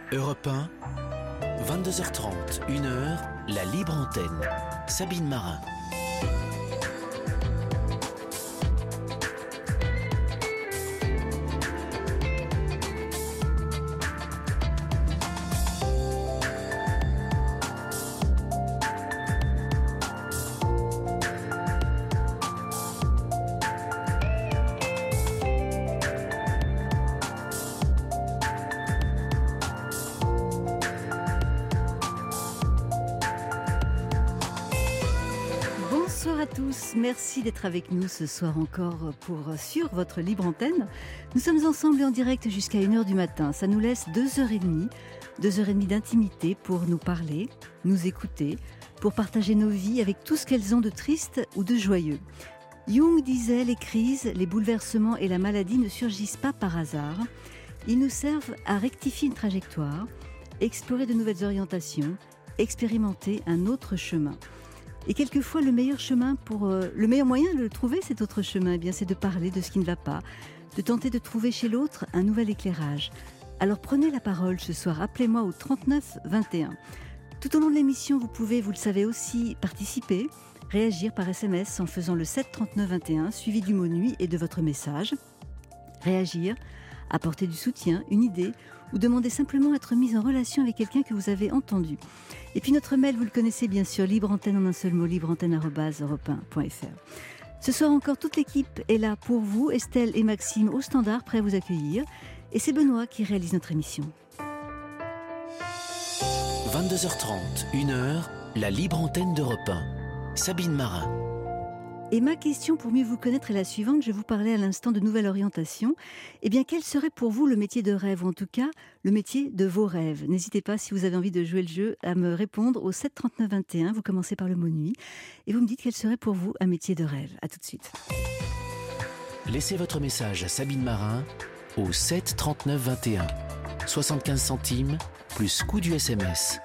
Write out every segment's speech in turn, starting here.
Europe 1, 22h30, 1h, la libre antenne. Sabine Marin. Bonsoir à tous, merci d'être avec nous ce soir encore sur votre libre antenne. Nous sommes ensemble en direct jusqu'à 1h du matin. Ça nous laisse 2h30 d'intimité pour nous parler, nous écouter, pour partager nos vies avec tout ce qu'elles ont de triste ou de joyeux. Jung disait: les crises, les bouleversements et la maladie ne surgissent pas par hasard. Ils nous servent à rectifier une trajectoire, explorer de nouvelles orientations, expérimenter un autre chemin. Et quelquefois, le meilleur moyen de le trouver, cet autre chemin, eh bien, c'est de parler de ce qui ne va pas, de tenter de trouver chez l'autre un nouvel éclairage. Alors prenez la parole ce soir, appelez-moi au 39 21. Tout au long de l'émission, vous pouvez, vous le savez aussi, participer, réagir par SMS en faisant le 7 39 21, suivi du mot nuit et de votre message. Réagir, apporter du soutien, une idée, ou demander simplement à être mise en relation avec quelqu'un que vous avez entendu. Et puis notre mail, vous le connaissez bien sûr, libreantenne en un seul mot, libreantenne@europe1.fr. Ce soir encore, toute l'équipe est là pour vous, Estelle et Maxime au standard, prêts à vous accueillir. Et c'est Benoît qui réalise notre émission. 22h30, 1h, la libre antenne d'Europe 1. Sabine Marin. Et ma question pour mieux vous connaître est la suivante. Je vous parlais à l'instant de nouvelle orientation. Eh bien, quel serait pour vous le métier de rêve, ou en tout cas le métier de vos rêves? N'hésitez pas, si vous avez envie de jouer le jeu, à me répondre au 7 39 21. Vous commencez par le mot nuit et vous me dites quel serait pour vous un métier de rêve. À tout de suite. Laissez votre message à Sabine Marin au 7 39 21. 75 centimes plus coût du SMS.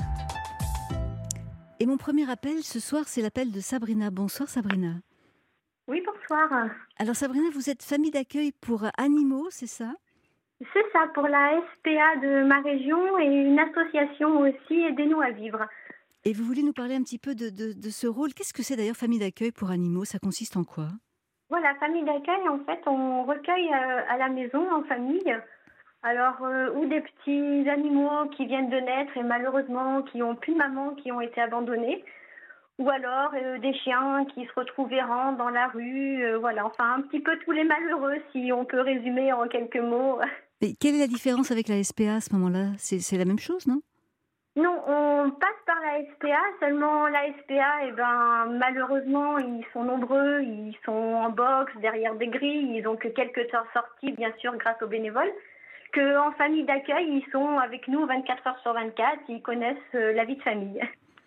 Et mon premier appel ce soir, c'est l'appel de Sabrina. Bonsoir Sabrina. Oui, bonsoir. Alors Sabrina, vous êtes famille d'accueil pour animaux, c'est ça? C'est ça, pour la SPA de ma région et une association aussi, Aidez-nous à vivre. Et vous voulez nous parler un petit peu de ce rôle. Qu'est-ce que c'est d'ailleurs famille d'accueil pour animaux? Ça consiste en quoi? Voilà, famille d'accueil, en fait, on recueille à la maison, en famille, alors ou des petits animaux qui viennent de naître et malheureusement qui n'ont plus de maman, qui ont été abandonnés, ou alors des chiens qui se retrouvent errants dans la rue, voilà, enfin un petit peu tous les malheureux, si on peut résumer en quelques mots. Et quelle est la différence avec la SPA à ce moment-là? C'est la même chose, non? Non, on passe par la SPA, seulement la SPA, malheureusement, ils sont nombreux, ils sont en box, derrière des grilles, ils n'ont que quelques heures sorties, bien sûr, grâce aux bénévoles. Qu'en famille d'accueil, ils sont avec nous 24 heures sur 24, ils connaissent la vie de famille.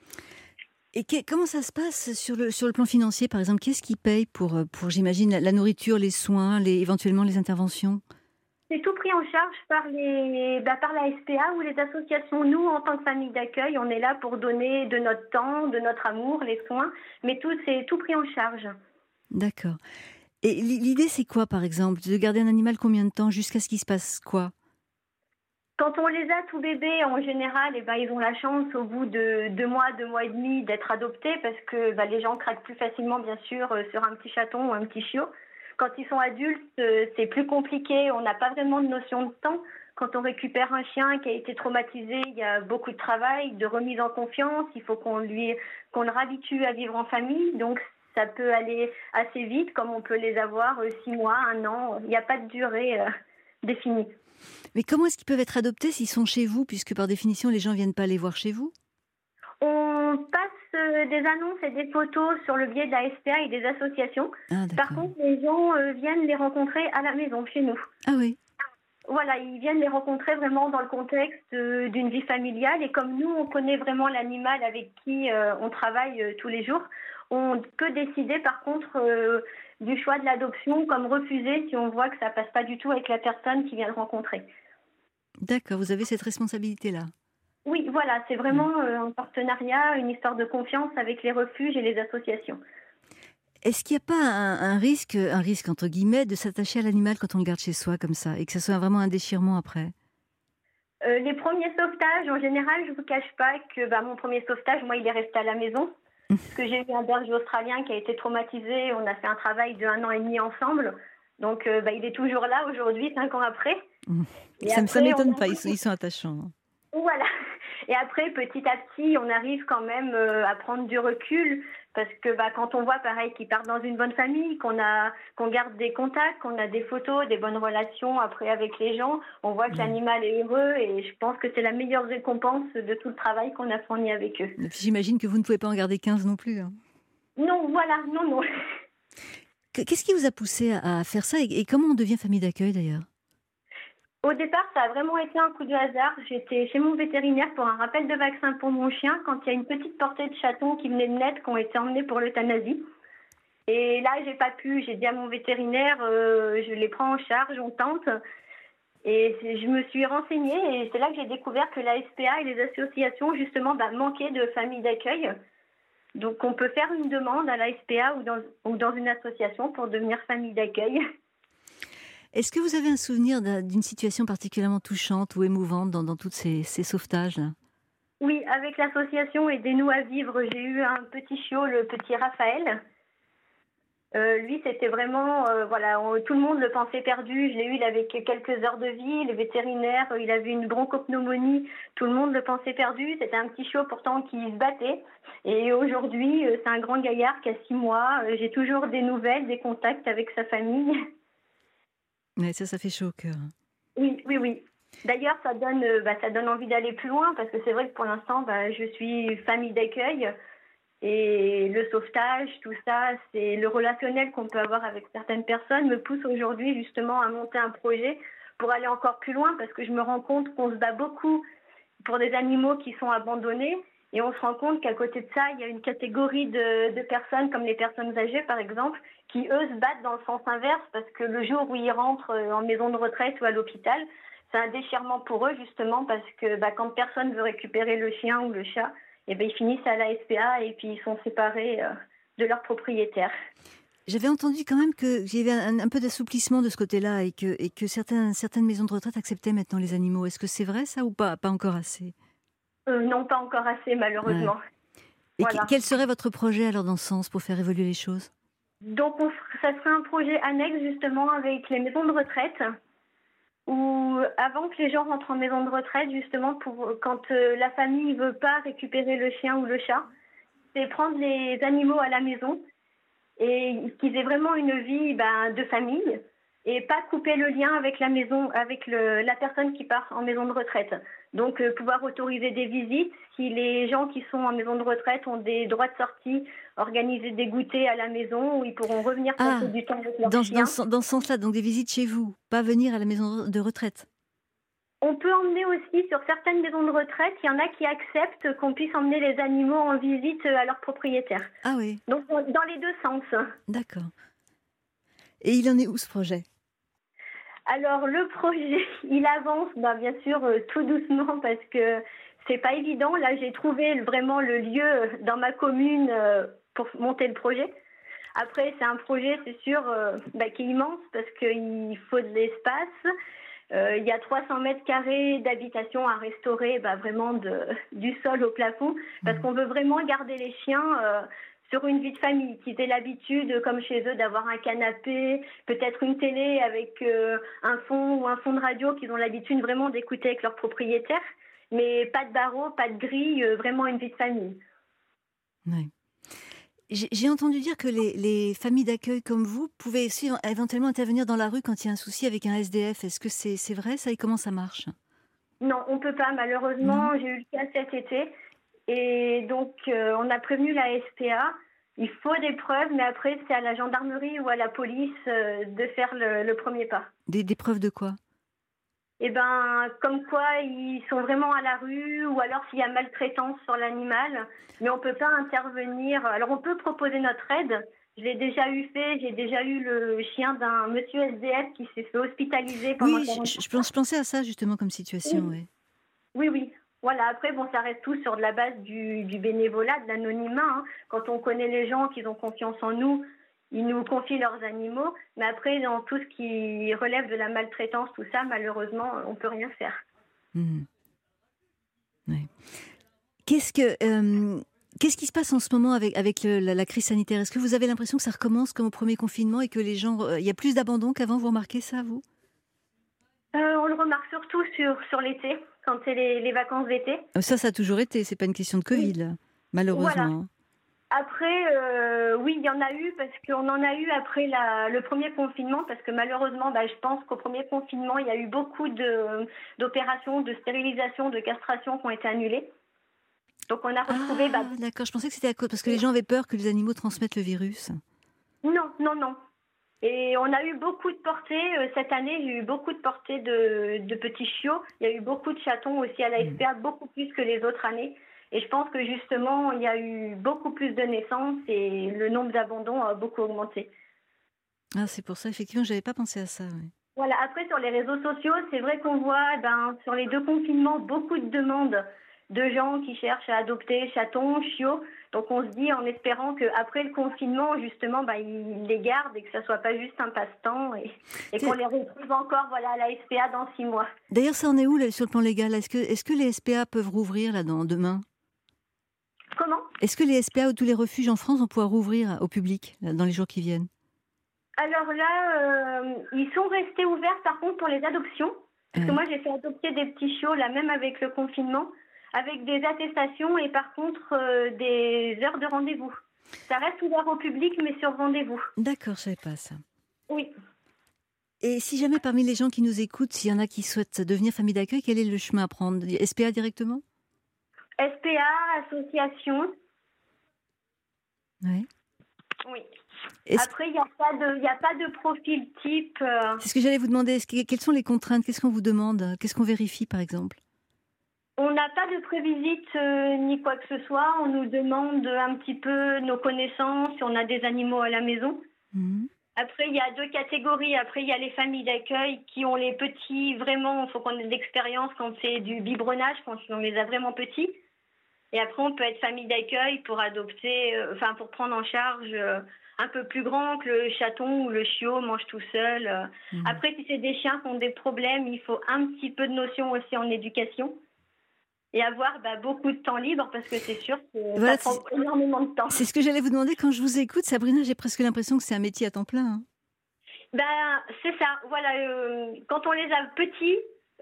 Et comment ça se passe sur le plan financier, par exemple? Qu'est-ce qui paye pour j'imagine, la nourriture, les soins, éventuellement les interventions? C'est tout pris en charge par la SPA ou les associations. Nous, en tant que famille d'accueil, on est là pour donner de notre temps, de notre amour, les soins, mais c'est tout pris en charge. D'accord. Et l'idée, c'est quoi, par exemple? De garder un animal combien de temps? Jusqu'à ce qu'il se passe quoi? Quand on les a tout bébés, en général, ils ont la chance, au bout de 2 mois, 2 mois et demi, d'être adoptés, parce que les gens craquent plus facilement, bien sûr, sur un petit chaton ou un petit chiot. Quand ils sont adultes, c'est plus compliqué, on n'a pas vraiment de notion de temps. Quand on récupère un chien qui a été traumatisé, il y a beaucoup de travail, de remise en confiance, il faut qu'on le réhabitue à vivre en famille, donc ça peut aller assez vite, comme on peut les avoir 6 mois, 1 an. Il n'y a pas de durée définie. Mais comment est-ce qu'ils peuvent être adoptés s'ils sont chez vous, puisque par définition, les gens ne viennent pas les voir chez vous? On passe des annonces et des photos sur le biais de la SPA et des associations. Par contre, les gens viennent les rencontrer à la maison, chez nous. Ah oui. Voilà, ils viennent les rencontrer vraiment dans le contexte d'une vie familiale. Et comme nous, on connaît vraiment l'animal avec qui on travaille tous les jours, on peut décider par contre du choix de l'adoption, comme refuser si on voit que ça passe pas du tout avec la personne qui vient le rencontrer. D'accord, vous avez cette responsabilité-là. Oui, voilà, c'est vraiment un partenariat, une histoire de confiance avec les refuges et les associations. Est-ce qu'il n'y a pas un risque entre guillemets, de s'attacher à l'animal quand on le garde chez soi comme ça, et que ce soit vraiment un déchirement après? Les premiers sauvetages, en général, je vous cache pas que mon premier sauvetage, moi, il est resté à la maison. Parce que j'ai eu un berger australien qui a été traumatisé. On a fait un travail de 1 an et demi ensemble. Donc, il est toujours là aujourd'hui, 5 ans après. Et Ça après, ne m'étonne pas, ils sont attachants. Voilà. Et après, petit à petit, on arrive quand même à prendre du recul parce que quand on voit pareil qu'ils partent dans une bonne famille, qu'on garde des contacts, qu'on a des photos, des bonnes relations après avec les gens, on voit que l'animal est heureux et je pense que c'est la meilleure récompense de tout le travail qu'on a fourni avec eux. Et puis, j'imagine que vous ne pouvez pas en garder 15 non plus. Non, voilà, non. Qu'est-ce qui vous a poussé à faire ça et comment on devient famille d'accueil d'ailleurs ? Au départ, ça a vraiment été un coup de hasard. J'étais chez mon vétérinaire pour un rappel de vaccin pour mon chien quand il y a une petite portée de chatons qui venaient de naître, qui ont été emmenés pour l'euthanasie. Et là, j'ai pas pu. J'ai dit à mon vétérinaire, je les prends en charge, on tente. Et je me suis renseignée et c'est là que j'ai découvert que la SPA et les associations, justement, manquaient de familles d'accueil. Donc, on peut faire une demande à la SPA ou dans une association pour devenir famille d'accueil. Est-ce que vous avez un souvenir d'une situation particulièrement touchante ou émouvante dans tous ces sauvetages-là ? Oui, avec l'association Aidez-nous à vivre, j'ai eu un petit chiot, le petit Raphaël. Lui, c'était vraiment, tout le monde le pensait perdu. Je l'ai eu, il avait quelques heures de vie. Le vétérinaire, il avait une bronchopneumonie. Tout le monde le pensait perdu. C'était un petit chiot pourtant qui se battait. Et aujourd'hui, c'est un grand gaillard qui a 6 mois. J'ai toujours des nouvelles, des contacts avec sa famille. Ouais, ça fait chaud au cœur. Oui. D'ailleurs, ça donne envie d'aller plus loin parce que c'est vrai que pour l'instant, je suis famille d'accueil et le sauvetage, tout ça, c'est le relationnel qu'on peut avoir avec certaines personnes me pousse aujourd'hui justement à monter un projet pour aller encore plus loin parce que je me rends compte qu'on se bat beaucoup pour des animaux qui sont abandonnés et on se rend compte qu'à côté de ça, il y a une catégorie de personnes comme les personnes âgées par exemple qui eux se battent dans le sens inverse parce que le jour où ils rentrent en maison de retraite ou à l'hôpital, c'est un déchirement pour eux justement parce que quand personne veut récupérer le chien ou le chat, ils finissent à la SPA et puis ils sont séparés de leur propriétaire. J'avais entendu quand même qu'il y avait un peu d'assouplissement de ce côté-là et que certaines maisons de retraite acceptaient maintenant les animaux. Est-ce que c'est vrai ça ou pas encore assez ? Non, pas encore assez malheureusement. Ouais. Et quel serait votre projet alors dans ce sens pour faire évoluer les choses ? Donc ça serait un projet annexe justement avec les maisons de retraite où avant que les gens rentrent en maison de retraite justement quand la famille ne veut pas récupérer le chien ou le chat, c'est prendre les animaux à la maison et qu'ils aient vraiment une vie de famille et pas couper le lien avec la maison, avec la personne qui part en maison de retraite. Donc pouvoir autoriser des visites, si les gens qui sont en maison de retraite ont des droits de sortie, organiser des goûters à la maison où ils pourront revenir passer du temps avec leur chien. Dans ce sens-là, donc des visites chez vous, pas venir à la maison de retraite. On peut emmener aussi sur certaines maisons de retraite, il y en a qui acceptent qu'on puisse emmener les animaux en visite à leurs propriétaires. Ah oui. Donc dans les deux sens. D'accord. Et il en est où ce projet ? Alors le projet, il avance bien sûr tout doucement parce que c'est pas évident. Là, j'ai trouvé vraiment le lieu dans ma commune pour monter le projet. Après, c'est un projet, c'est sûr, qui est immense parce qu'il faut de l'espace. Il y a 300 mètres carrés d'habitation à restaurer, vraiment du sol au plafond, parce qu'on veut vraiment garder les chiens sur une vie de famille, qu'ils aient l'habitude, comme chez eux, d'avoir un canapé, peut-être une télé avec un fond ou un fond de radio qu'ils ont l'habitude vraiment d'écouter avec leur propriétaire, mais pas de barreaux, pas de grille, vraiment une vie de famille. Oui. J'ai entendu dire que les familles d'accueil comme vous pouvaient aussi éventuellement intervenir dans la rue quand il y a un souci avec un SDF. Est-ce que c'est vrai ça et comment ça marche ? Non, on ne peut pas malheureusement. J'ai eu le cas cet été et donc on a prévenu la SPA. Il faut des preuves, mais après c'est à la gendarmerie ou à la police de faire le premier pas. Des preuves de quoi ? Comme quoi ils sont vraiment à la rue ou alors s'il y a maltraitance sur l'animal, mais on ne peut pas intervenir. Alors on peut proposer notre aide. Je l'ai déjà j'ai déjà eu le chien d'un monsieur SDF qui s'est fait hospitaliser pendant... Oui, je pensais à ça justement comme situation. Oui. Voilà, après, ça reste tout sur de la base du bénévolat, de l'anonymat. Hein. Quand on connaît les gens, qu'ils ont confiance en nous, ils nous confient leurs animaux. Mais après, dans tout ce qui relève de la maltraitance, tout ça, malheureusement, on ne peut rien faire. Qu'est-ce qui se passe en ce moment avec la crise sanitaire? Est-ce que vous avez l'impression que ça recommence comme au premier confinement et que les gens, il y a plus d'abandon qu'avant? Vous remarquez ça, vous? On le remarque surtout sur l'été, quand c'est les vacances d'été. Ça a toujours été. C'est pas une question de Covid, là, malheureusement. Voilà. Après, oui, il y en a eu, parce qu'on en a eu après le premier confinement, parce que malheureusement, je pense qu'au premier confinement, il y a eu beaucoup d'opérations de stérilisation, de castration qui ont été annulées. Donc on a retrouvé... D'accord, je pensais que c'était à cause, parce que les gens avaient peur que les animaux transmettent le virus. Non. Et on a eu beaucoup de portées. Cette année, j'ai eu beaucoup de portées de petits chiots. Il y a eu beaucoup de chatons aussi à la SPA, beaucoup plus que les autres années. Et je pense que justement, il y a eu beaucoup plus de naissances et le nombre d'abandons a beaucoup augmenté. Ah, c'est pour ça, effectivement, je n'avais pas pensé à ça. Ouais. Voilà, après sur les réseaux sociaux, c'est vrai qu'on voit sur les 2 confinements beaucoup de demandes de gens qui cherchent à adopter chatons, chiots. Donc on se dit en espérant qu'après le confinement, justement, ils les gardent et que ça ne soit pas juste un passe-temps et qu'on les retrouve encore à la SPA dans 6 mois. D'ailleurs, ça en est où là, sur le plan légal? Est-ce que les SPA peuvent rouvrir là, demain? Comment? Est-ce que les SPA ou tous les refuges en France vont pouvoir rouvrir au public là, dans les jours qui viennent? Alors là, ils sont restés ouverts par contre pour les adoptions. Parce que moi, j'ai fait adopter des petits chiots, là, même avec le confinement, avec des attestations et par contre des heures de rendez-vous. Ça reste ouvert au public, mais sur rendez-vous. D'accord, je ne savais pas ça. Oui. Et si jamais parmi les gens qui nous écoutent, s'il y en a qui souhaitent devenir famille d'accueil, quel est le chemin à prendre? SPA directement? SPA, association. Oui. Oui. Après, il n'y a pas de profil type. C'est ce que j'allais vous demander. Quelles sont les contraintes? Qu'est-ce qu'on vous demande? Qu'est-ce qu'on vérifie, par exemple? On n'a pas de prévisite ni quoi que ce soit. On nous demande un petit peu nos connaissances, si on a des animaux à la maison. Mmh. Après, il y a 2 catégories. Après, il y a les familles d'accueil qui ont les petits, vraiment, il faut qu'on ait de l'expérience quand c'est du biberonnage, quand on les a vraiment petits. Et après, on peut être famille d'accueil pour adopter, pour prendre en charge un peu plus grand que le chaton ou le chiot mange tout seul. Après, si c'est des chiens qui ont des problèmes, il faut un petit peu de notion aussi en éducation. Et avoir beaucoup de temps libre, parce que c'est sûr que ça prend énormément de temps. C'est ce que j'allais vous demander. Quand je vous écoute, Sabrina, j'ai presque l'impression que c'est un métier à temps plein. Hein. C'est ça. Voilà, quand on les a petits,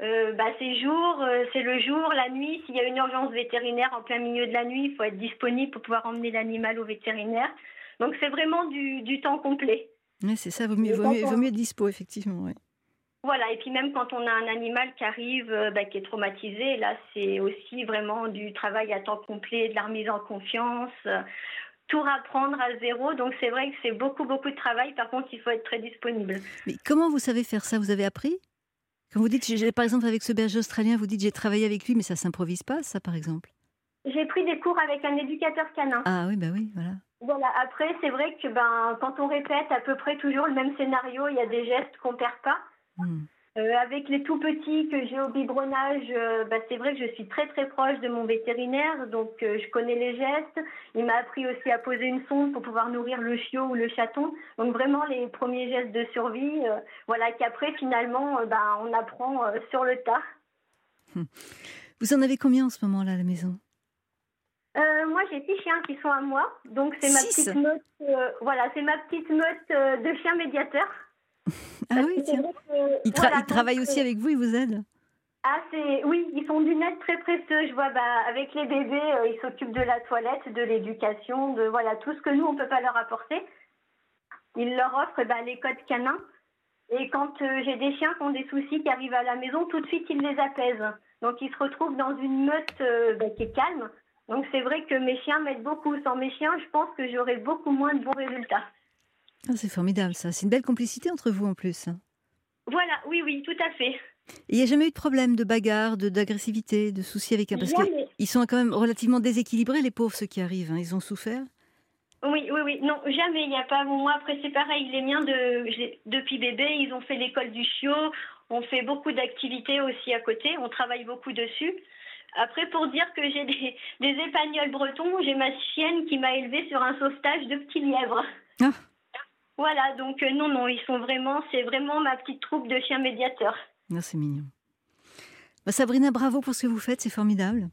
c'est le jour, la nuit. S'il y a une urgence vétérinaire en plein milieu de la nuit, il faut être disponible pour pouvoir emmener l'animal au vétérinaire. Donc c'est vraiment du temps complet. Oui, c'est ça. Vaut mieux être dispo, effectivement. Ouais. Voilà, et puis même quand on a un animal qui arrive, qui est traumatisé, là c'est aussi vraiment du travail à temps complet, de la remise en confiance, tout apprendre à zéro. Donc c'est vrai que c'est beaucoup de travail. Par contre, il faut être très disponible. Mais comment vous savez faire ça? Vous avez appris? Quand vous dites, par exemple avec ce berger australien, vous dites j'ai travaillé avec lui, mais ça s'improvise pas, ça par exemple? J'ai pris des cours avec un éducateur canin. Ah oui, oui, voilà. Voilà, après c'est vrai que quand on répète à peu près toujours le même scénario, il y a des gestes qu'on perd pas. Avec les tout petits que j'ai au biberonnage, c'est vrai que je suis très très proche de mon vétérinaire, donc je connais les gestes. Il m'a appris aussi à poser une sonde pour pouvoir nourrir le chiot ou le chaton. Donc vraiment les premiers gestes de survie, qu'après finalement on apprend sur le tas. Vous en avez combien en ce moment-là à la maison? Moi j'ai 6 chiens qui sont à moi, donc c'est ma petite meute. C'est ma petite meute de chiens médiateurs. Ah oui, tiens. Ils travaillent aussi avec vous, ils vous aident? Oui, ils sont d'une aide très précieuse. Je vois, avec les bébés, ils s'occupent de la toilette, de l'éducation, de tout ce que nous, on ne peut pas leur apporter. Ils leur offrent les codes canins. Et quand j'ai des chiens qui ont des soucis, qui arrivent à la maison, tout de suite, ils les apaisent. Donc, ils se retrouvent dans une meute qui est calme. Donc, c'est vrai que mes chiens m'aident beaucoup. Sans mes chiens, je pense que j'aurais beaucoup moins de bons résultats. Ah, c'est formidable, ça. C'est une belle complicité entre vous, en plus. Voilà, oui, tout à fait. Il n'y a jamais eu de problème de bagarre, d'agressivité, de soucis avec un... Parce qu'ils sont quand même relativement déséquilibrés, les pauvres, ceux qui arrivent. Hein. Ils ont souffert? Oui. Non, jamais. Il n'y a pas... Moi, après, c'est pareil. Les miens, depuis bébé, ils ont fait l'école du chiot. On fait beaucoup d'activités aussi à côté. On travaille beaucoup dessus. Après, pour dire que j'ai des épagnols bretons, j'ai ma chienne qui m'a élevée sur un sauvetage de petits lièvres. Ah. Voilà, donc non, c'est vraiment ma petite troupe de chiens médiateurs. Non, c'est mignon. Sabrina, bravo pour ce que vous faites, c'est formidable.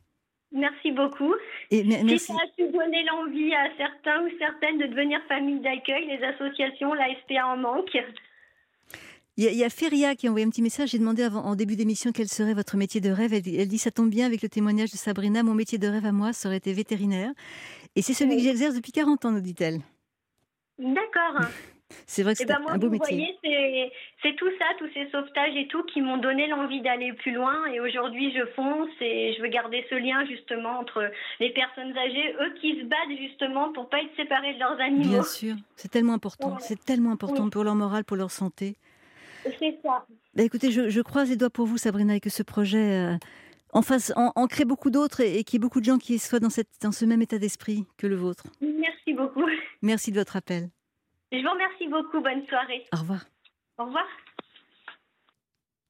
Merci beaucoup. Et Si merci. ça a pu donner l'envie à certains ou certaines de devenir famille d'accueil, les associations, la SPA en manque. Il y a Feria qui a envoyé un petit message. J'ai demandé en début d'émission quel serait votre métier de rêve. Elle dit ça tombe bien avec le témoignage de Sabrina. Mon métier de rêve à moi, ça aurait été vétérinaire. Et c'est celui que Oui. j'exerce depuis 40 ans, nous dit-elle. D'accord. C'est vrai que Et c'est ben moi, un beau vous métier. voyez, c'est tout ça, tous ces sauvetages et tout, qui m'ont donné l'envie d'aller plus loin. Et aujourd'hui, je fonce et je veux garder ce lien justement entre les personnes âgées, eux qui se battent justement pour pas être séparés de leurs Bien animaux. sûr, c'est tellement important. Ouais. C'est tellement important Oui, pour leur morale, pour leur santé. c'est ça. Bah, écoutez, je croise les doigts pour vous, Sabrina, et que ce projet en crée beaucoup d'autres et qu'il y ait beaucoup de gens qui soient dans ce même état d'esprit que le vôtre. Merci beaucoup. Merci de votre appel. Je vous remercie beaucoup. Bonne soirée. Au revoir. Au revoir.